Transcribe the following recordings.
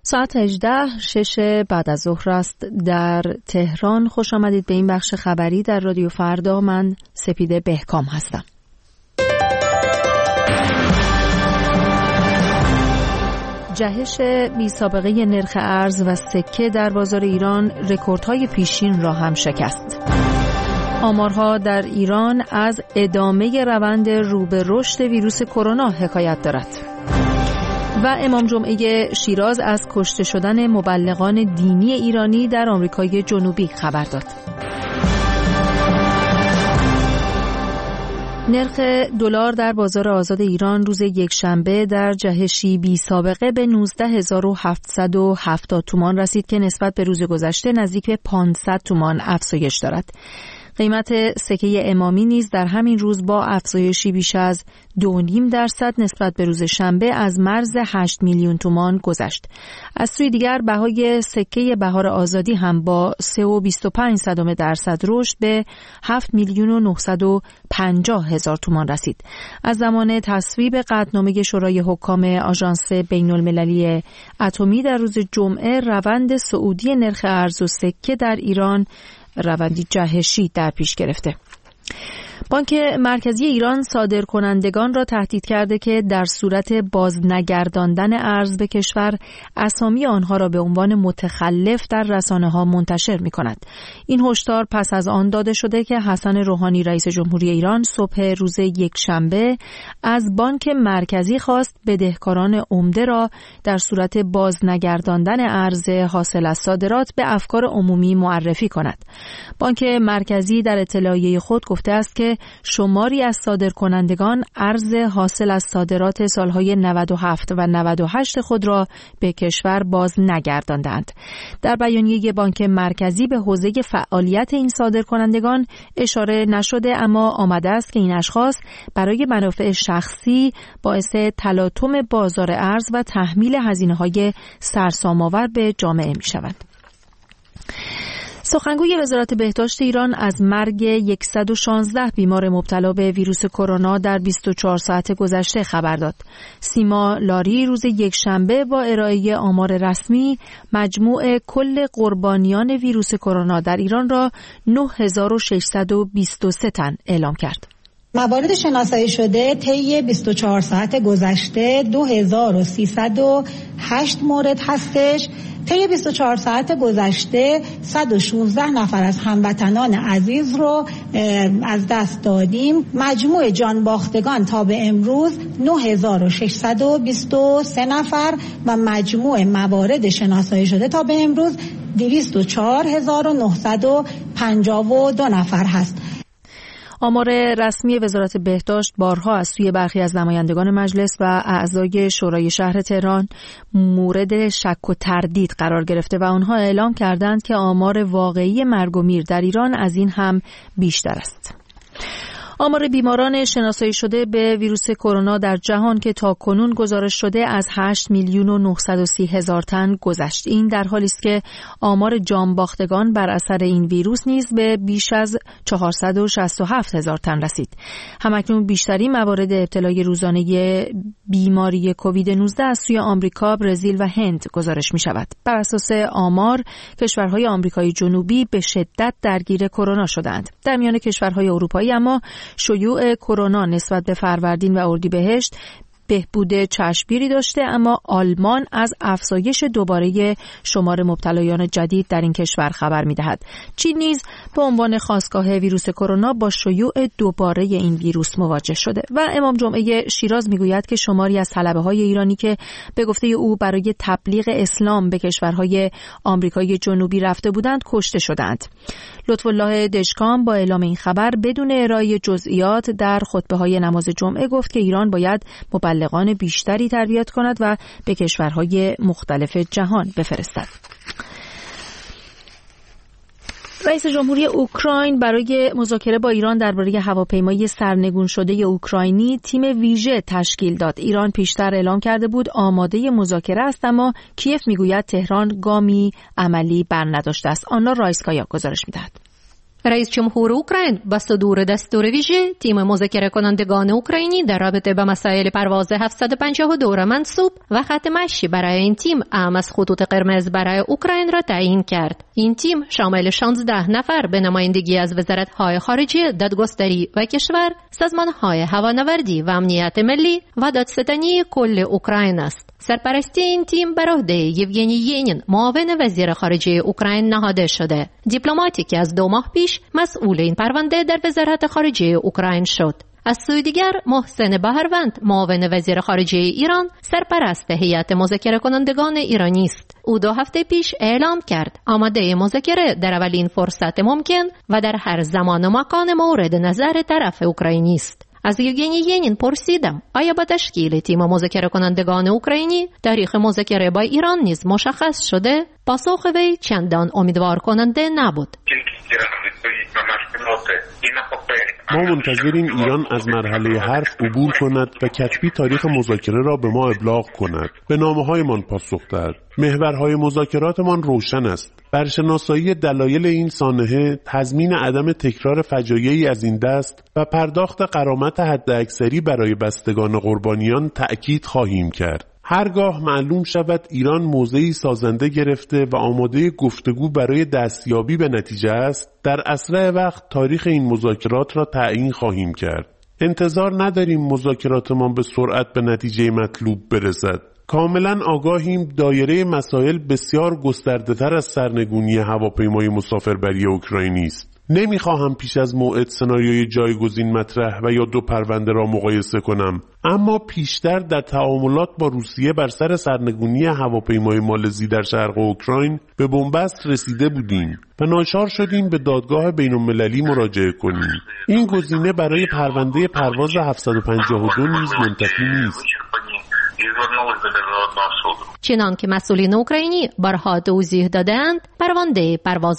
ساعت 18:06 بعد از ظهر است در تهران. خوش آمدید به این بخش خبری در رادیو فردا. من سپیده بهکام هستم. جهش بی سابقه نرخ ارز و سکه در بازار ایران رکوردهای پیشین را هم شکست. آمارها در ایران از ادامه روند رو به رشد ویروس کرونا حکایت دارد. و امام جمعه شیراز از کشته شدن مبلغان دینی ایرانی در آمریکای جنوبی خبر داد. نرخ دلار در بازار آزاد ایران روز یکشنبه در جهشی بی سابقه به 19770 تومان رسید که نسبت به روز گذشته نزدیک به 500 تومان افزایش دارد. قیمت سکه امامی نیز در همین روز با افزایشی بیش از 2.5% نسبت به روز شنبه از مرز 8 میلیون تومان گذشت. از سوی دیگر بهای سکه بهار آزادی هم با 3.25% رشد به 7,950,000 تومان رسید. از زمان تصویب قطعنامه شورای حکام آژانس بین‌المللی اتمی در روز جمعه روند صعودی نرخ ارز و سکه در ایران روندی جهشی در پیش گرفته. بانک مرکزی ایران صادرکنندگان را تهدید کرده که در صورت بازنگرداندن ارز به کشور اسامی آنها را به عنوان متخلف در رسانه‌ها منتشر می‌کند. این هشدار پس از آن داده شده که حسن روحانی رئیس جمهوری ایران صبح روز یکشنبه از بانک مرکزی خواست بدهکاران عمده را در صورت بازنگرداندن ارز حاصل از صادرات به افکار عمومی معرفی کند. بانک مرکزی در اطلاعیه خود گفته است که شماری از صادرکنندگان ارز حاصل از صادرات سالهای 97 و 98 خود را به کشور باز نگرداندند. در بیانیه بانک مرکزی به حوزه فعالیت این صادرکنندگان اشاره نشده، اما آمده است که این اشخاص برای منافع شخصی باعث تلاطم بازار ارز و تحمیل هزینه‌های سرسام‌آور به جامعه می‌شوند. سخنگوی وزارت بهداشت ایران از مرگ 116 بیمار مبتلا به ویروس کرونا در 24 ساعت گذشته خبر داد. سیما لاری روز یکشنبه با ارائه آمار رسمی مجموع کل قربانیان ویروس کرونا در ایران را 9623 تن اعلام کرد. موارد شناسایی شده طی 24 ساعت گذشته 2308 مورد هستش. طی 24 ساعت گذشته 116 نفر از هموطنان عزیز رو از دست دادیم. مجموع جان باختگان تا به امروز 9623 نفر و مجموع موارد شناسایی شده تا به امروز 204952 نفر هست. آمار رسمی وزارت بهداشت بارها از سوی برخی از نمایندگان مجلس و اعضای شورای شهر تهران مورد شک و تردید قرار گرفته و آنها اعلام کردند که آمار واقعی مرگ و میر در ایران از این هم بیشتر است. آمار بیماران شناسایی شده به ویروس کرونا در جهان که تاکنون گزارش شده از 8,930,000 تن گذشت. این در حالی است که آمار جان باختگان بر اثر این ویروس نیز به بیش از 467,000 تن رسید. همکنون بیشترین موارد ابتلای روزانه بیماری کووید 19 از سوی آمریکا، برزیل و هند گزارش می شود. بر اساس آمار کشورهای آمریکای جنوبی به شدت درگیر کرونا شدند. در میان کشورهای اروپایی اما شیوع کرونا نسبت به فروردین و اردیبهشت بهبود چشمگیری داشته، اما آلمان از افزایش دوباره شمار مبتلایان جدید در این کشور خبر می‌دهد. چین نیز به عنوان خاستگاه ویروس کرونا با شیوع دوباره این ویروس مواجه شده و امام جمعه شیراز میگوید که شماری از طلبه‌های ایرانی که به گفته او برای تبلیغ اسلام به کشورهای آمریکای جنوبی رفته بودند کشته شدند. لطف‌الله دشکام با اعلام این خبر بدون ارائه جزئیات در خطبه‌های نماز جمعه گفت که ایران باید مبلغان بیشتری تربیت کند و به کشورهای مختلف جهان بفرستد. رئیس جمهوری اوکراین برای مذاکره با ایران درباره هواپیمای سرنگون شده اوکراینی تیم ویژه تشکیل داد. ایران پیشتر اعلام کرده بود آماده مذاکره است، اما کیف میگوید تهران گامی عملی بر نداشته است. آنا رایسکایا گزارش میدهد. رئیس جمهور اوکراین با صدور دستور ویژه تیم مذاکره کنندگان اوکراینی در رابطه با مسائل پرواز 752 را منصوب و خط مشی برای این تیم اهم از خطوط قرمز برای اوکراین را تعیین کرد. این تیم شامل 16 نفر به نمایندگی از وزارت‌های خارجه، دادگستری و کشور، سازمان‌های هوانوردی و امنیت ملی و دادستانی کل اوکراین است. سرپرستی این تیم بر عهده یوگنی ینین، معاون وزیر خارجه اوکراین نهاده شده. دیپلماتی که از 2 ماه پیش مسئول این پرونده در وزارت خارجه اوکراین شد. از سوی دیگر محسن بهروند، معاون وزیر خارجه ایران، سرپرست هیئت مذاکره کنندگان ایرانی است. او 2 هفته پیش اعلام کرد آماده مذاکره در اولین فرصت ممکن و در هر زمان و مکان مورد نظر طرف اوکراینی است. از یوگنی ینین پرسیدم آیا با تشکیل تیم مذاکره کنندگان اوکراینی تاریخ مذاکره با ایران نیز مشخص شده؟ پاسخ وی چندان امیدوار کننده نبود. ما منتظریم ایران از مرحله حرف عبور کند و کتبی تاریخ مذاکره را به ما ابلاغ کند. به نامه‌هایمان پاسخ دهد. محورهای مذاکراتمان روشن است. برشناسایی دلایل این سانحه، تضمین عدم تکرار فجایعی از این دست و پرداخت غرامت حداکثری برای بستگان قربانیان تأکید خواهیم کرد. هرگاه معلوم شود ایران موضعی سازنده گرفته و آماده گفتگو برای دستیابی به نتیجه است، در اسرع وقت تاریخ این مذاکرات را تعیین خواهیم کرد. انتظار نداریم مذاکراتمان به سرعت به نتیجه مطلوب برسد. کاملا آگاهیم دایره مسائل بسیار گسترده‌تر از سرنگونی هواپیمای مسافربری اوکراینی است. نمیخواهم پیش از موعد سناریوی جایگزین مطرح و یا 2 پرونده را مقایسه کنم، اما پیشتر در تعاملات با روسیه بر سر سرنگونی هواپیمای مالزی در شرق اوکراین به بنبست رسیده بودیم و ناچار شدیم به دادگاه بین‌المللی مراجعه کنیم. این گزینه برای پرونده پرواز 752 نیز منطقی نیست. چنان که مسئولین اوکراینی بارها توضیح دادند، پرونده پرواز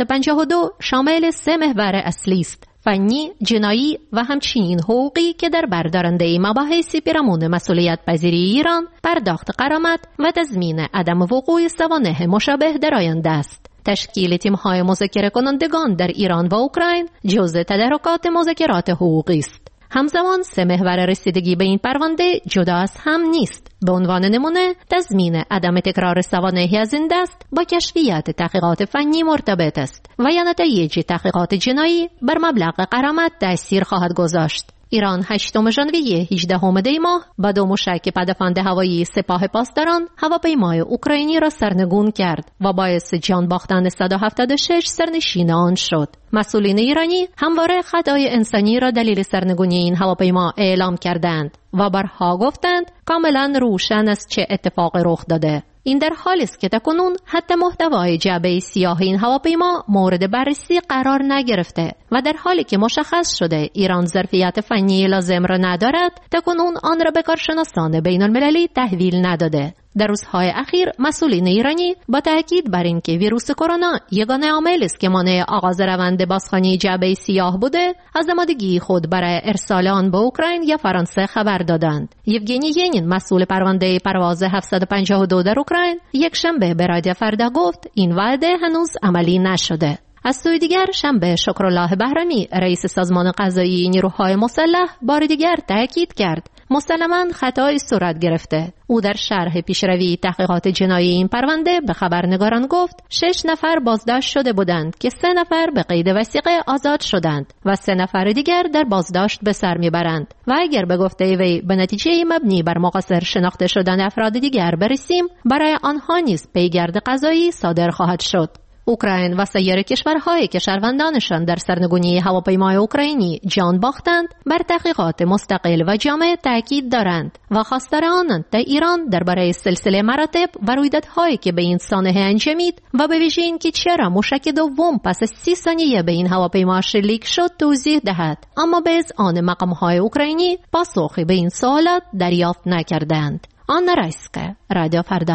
752 شامل 3 محور اصلی است: فنی، جنایی و همچنین حقوقی که در بردارنده مباحث پیرامون مسئولیت پذیری ایران، پرداخت غرامت و تضمین عدم وقوع سوانح مشابه در آینده است. تشکیل تیم‌های مذاکره کنندگان در ایران و اوکراین جزء تدارکات مذاکرات حقوقی است. همزمان 3 محور رسیدگی به این پرونده جدا از هم نیست. به عنوان نمونه تضمین عدم تکرار سوانحی از این دست با کشفیت تحقیقات فنی مرتبط است و یا نتایج تحقیقات جنایی بر مبلغ غرامت تأثیر خواهد گذاشت. ایران 8 ژانویه 18 دی ماه با 2 موشک پدافند هوایی سپاه پاسداران هواپیمای اوکراینی را سرنگون کرد و باعث جان باختن 176 سرنشین آن شد. مسئولین ایرانی همواره خطای انسانی را دلیل سرنگونی این هواپیما اعلام کردند و بارها گفتند کاملا روشن است چه اتفاقی رخ داده. این در حالی است که تاکنون حتی محتوای جعبه سیاه این هواپیما مورد بررسی قرار نگرفته و در حالی که مشخص شده ایران ظرفیت فنی لازم را ندارد، تاکنون آن را به کارشناسان بین المللی تحویل نداده. در روزهای اخیر مسئولین ایرانی با تاکید بر اینکه ویروس کرونا یگانه عامل است که مانع آغاز روند بازخوانی جعبه سیاه بوده، از آمادگی خود برای ارسال آن به اوکراین یا فرانسه خبر دادند. یوگنی ینین، مسئول پرونده پرواز 752 در اوکراین، یکشنبه به رادیو فردا گفت این وعده هنوز عملی نشده. از سوی دیگر شنبه شکرالله بهرامی، رئیس سازمان قضایی نیروهای مسلح، بار دیگر تاکید کرد مسلماً خطایی صورت گرفته. او در شرح پیشروی تحقیقات جنایی این پرونده به خبرنگاران گفت 6 نفر بازداشت شده بودند که 3 نفر به قید وثیقه آزاد شدند و 3 نفر دیگر در بازداشت به سر میبرند و اگر به گفته وی به نتیجه مبنی بر مقصر شناخته شدن افراد دیگر برسیم، برای آنها نیز پیگرد قضایی صادر خواهد شد. اوکراین و سایر کشورهایی که شهروندانشان در سرنگونی هواپیمای اوکراینی جان باختند بر تحقیقات مستقل و جامع تاکید دارند و خواستار آنند تا ایران درباره سلسله مراتب و رویدادهایی که به این سانحه انجامید و به ویژه اینکه چرا موشک دوم پس از 30 ثانیه به این هواپیما شلیک شد توضیح دهد، اما به اذعان مقام‌های اوکراینی پاسخی به این سوالات دریافت نکردند. آنا رایسکا، رادیو فردا.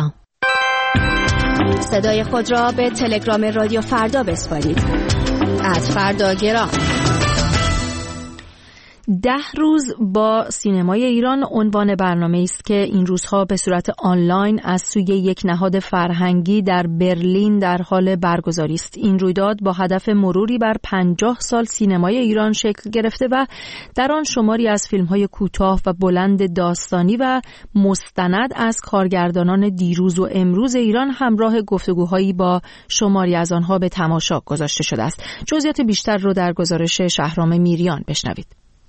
صدای خود را به تلگرام رادیو فردا بسپارید. @فرداگرام. 10 روز با سینمای ایران عنوان برنامه است که این روزها به صورت آنلاین از سوی یک نهاد فرهنگی در برلین در حال برگزاری است. این رویداد با هدف مروری بر 50 سال سینمای ایران شکل گرفته و در آن شماری از فیلم‌های کوتاه و بلند داستانی و مستند از کارگردانان دیروز و امروز ایران همراه گفتگوهایی با شماری از آنها به تماشا گذاشته شده است. جزئیات بیشتر رو در گزارش شهرام میریان بشنوید.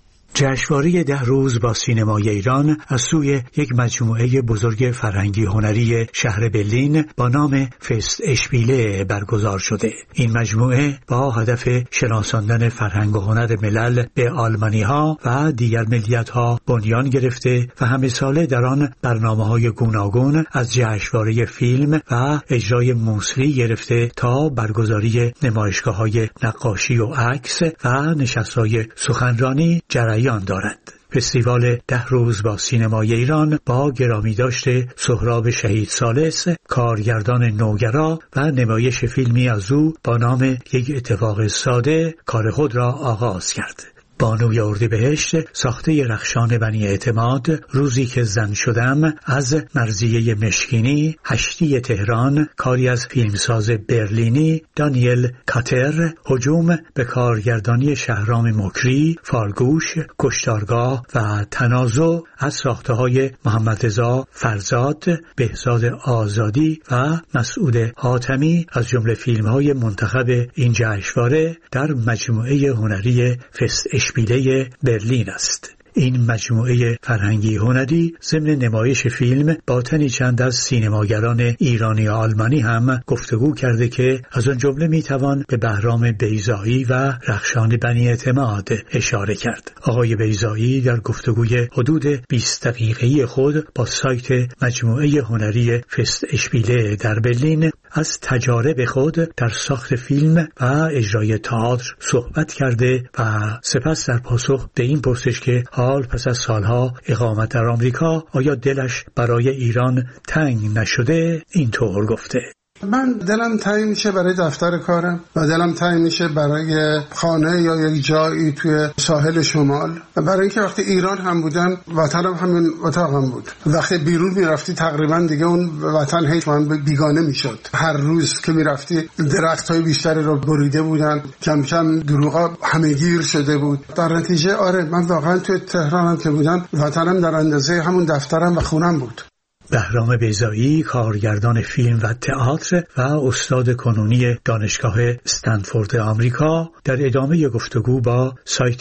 جشنواره 10 روز با سینمای ایران از سوی یک مجموعه بزرگ فرهنگی هنری شهر برلین با نام فست اشپیله برگزار شده. این مجموعه با هدف شناساندن فرهنگ و هنر ملل به آلمانی‌ها و دیگر ملیت‌ها بنیان گرفته و همه ساله در آن برنامه‌های گوناگون از جشنواره فیلم و اجرای موسیقی گرفته تا برگزاری نمایشگاه‌های نقاشی و عکس و نشست‌های سخنرانی جریان دارد. فستیوال 10 روز با سینمای ایران با گرامی داشته سهراب شهید ثالث، کارگردان نوگرا و نمایش فیلمی از او با نام یک اتفاق ساده کار خود را آغاز کرد. بانوی اردیبهشت، ساخته رخشان بنی اعتماد، روزی که زن شدم، از مرضیه مشکینی، هشتی تهران، کاری از فیلمساز برلینی دانیل کاتر، هجوم به کارگردانی شهرام مکری، فالگوش، کشتارگاه و تنازع از ساخته‌های محمد رضا فرزاد، بهزاد آزادی و مسعود حاتمی از جمله فیلم‌های منتخب این جشنواره در مجموعه هنری فست اشپیله برلین است. این مجموعه فرهنگی هنری ضمن نمایش فیلم با تنی چند از سینماگران ایرانی و آلمانی هم گفتگو کرده که از آن جمله میتوان به بهرام بیضایی و رخشان بنی اعتماد اشاره کرد. آقای بیضایی در گفتگوی حدود 20 دقیقه‌ای خود با سایت مجموعه هنری فست اشپیله در برلین از تجارب خود در ساخت فیلم و اجرای تئاتر صحبت کرده و سپس در پاسخ به این پرسش که حال پس از سالها اقامت در آمریکا آیا دلش برای ایران تنگ نشده اینطور گفته: من دلم تنگ میشه برای دفتر کارم و دلم تنگ میشه برای خانه یا یک جایی توی ساحل شمال، برای اینکه وقتی ایران هم بودم وطنم همین اتاقم بود. وقتی بیرون میرفتی تقریبا دیگه اون وطن هیچ من بیگانه میشد. هر روز که میرفتی درختای بیشتری رو بریده بودن، کم کم دروغا همه گیر شده بود. در نتیجه آره من واقعا توی تهرانم که بودم وطنم در اندازه همون دفترم و خونم بود. بهرام بیضایی، کارگردان فیلم و تئاتر و استاد کنونی دانشگاه استنفورد آمریکا، در ادامه گفتگو با سایت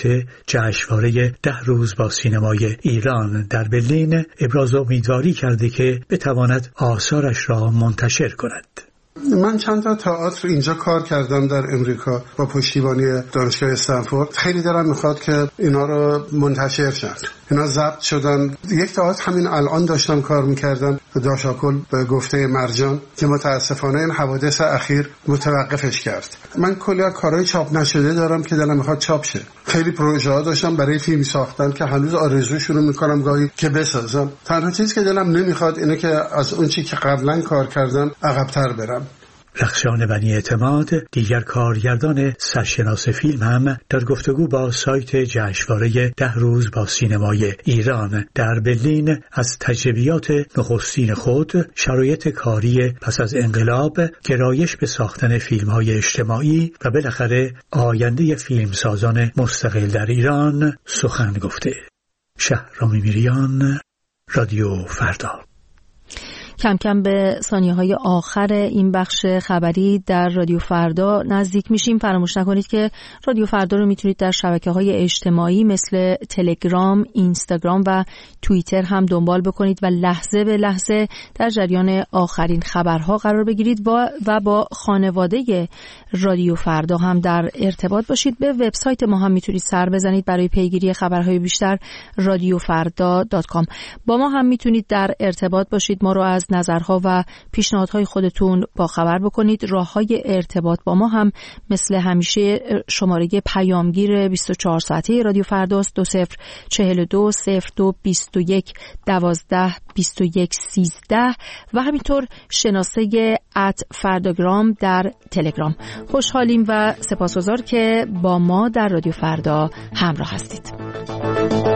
جشنواره 10 روز با سینمای ایران در برلین ابراز امیدواری کرده که بتواند آثارش را منتشر کند. من چند تا تئاتر اینجا کار کردم در امریکا با پشتیبانی دانشگاه استنفورد. خیلی دلم میخواد که اینا رو منتشر شد. اینا ضبط شدن. یک تئاتر همین الان داشتم کار میکردم، داشاکل به گفته مرجان، که متاسفانه این حوادث اخیر متوقفش کرد. من کلی کارهای چاپ نشده دارم که دلم میخواد چاپ شه. خیلی پروژه ها داشتم برای فیلم ساختن که هنوز آرزوشون رو میکنم گاهی که بسازم. تنها چیزی که دلم نمیخواد اینه که از اون چیزی که قبلا کار کردم عقب‌تر برم. رخشان بنی اعتماد، دیگر کارگردان سرشناس فیلم، هم در گفتگو با سایت جشنواره 10 روز با سینمای ایران در برلین از تجربیات نخستین خود، شرایط کاری پس از انقلاب، گرایش به ساختن فیلم‌های اجتماعی و بالاخره آینده فیلمسازان مستقل در ایران سخن گفته. شهرام میریان، رادیو فردا. کم کم به ثانیه‌های آخر این بخش خبری در رادیو فردا نزدیک میشیم. فراموش نکنید که رادیو فردا رو میتونید در شبکه‌های اجتماعی مثل تلگرام، اینستاگرام و توییتر هم دنبال بکنید و لحظه به لحظه در جریان آخرین خبرها قرار بگیرید و با خانواده رادیو فردا هم در ارتباط باشید. به وبسایت ما هم میتونید سر بزنید برای پیگیری خبرهای بیشتر، radiofarda.com. با ما هم میتونید در ارتباط باشید. ما رو از نظرها و پیشنهادهای خودتون با خبر بکنید. راههای ارتباط با ما هم مثل همیشه شماره پیامگیر 24 ساعته رادیو فرداست 2042 02 21 12 21 13 و همینطور شناسه @فرداگرام در تلگرام. خوشحالیم و سپاسگزار که با ما در رادیو فردا همراه هستید.